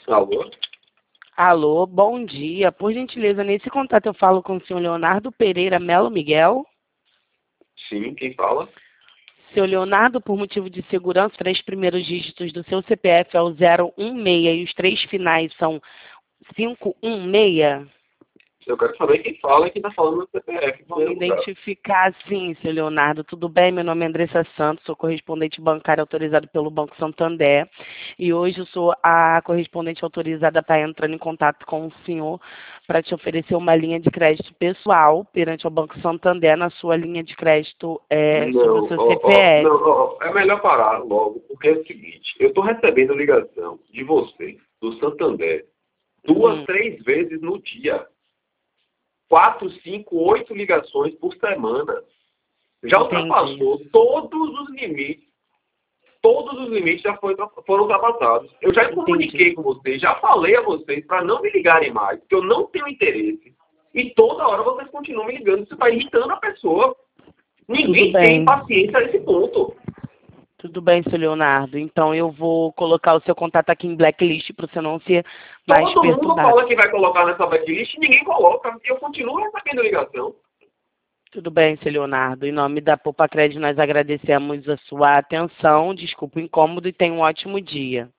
Alô? Alô, bom dia. Por gentileza, nesse contato eu falo com o senhor Leonardo Pereira Melo Miguel. Sim, quem fala? Seu Leonardo, por motivo de segurança, os 3 primeiros dígitos do seu CPF é o 016 e os 3 finais são 516. Eu quero saber quem fala e quem está falando no CPF. Vou me identificar sim, seu Leonardo. Tudo bem? Meu nome é Andressa Santos, sou correspondente bancário autorizado pelo Banco Santander. E hoje eu sou a correspondente autorizada para entrar em contato com o senhor para te oferecer uma linha de crédito pessoal perante o Banco Santander na sua linha de crédito sobre o seu CPF. Não, é melhor parar logo, porque é o seguinte, eu estou recebendo ligação de você, do Santander, 2, 3 vezes no dia. 4, 5, 8 ligações por semana. Já ultrapassou todos os limites. Todos os limites já foram ultrapassados. Eu já comuniquei com vocês, já falei a vocês para não me ligarem mais, porque eu não tenho interesse. E toda hora vocês continuam me ligando, isso está irritando a pessoa. Ninguém tem paciência a esse ponto. Tudo bem, seu Leonardo. Então eu vou colocar o seu contato aqui em blacklist para você não ser mais perturbado. Todo mundo fala que vai colocar nessa blacklist e ninguém coloca. E eu continuo recebendo ligação. Tudo bem, seu Leonardo. Em nome da Poupa Crédito, nós agradecemos a sua atenção. Desculpa o incômodo e tenha um ótimo dia.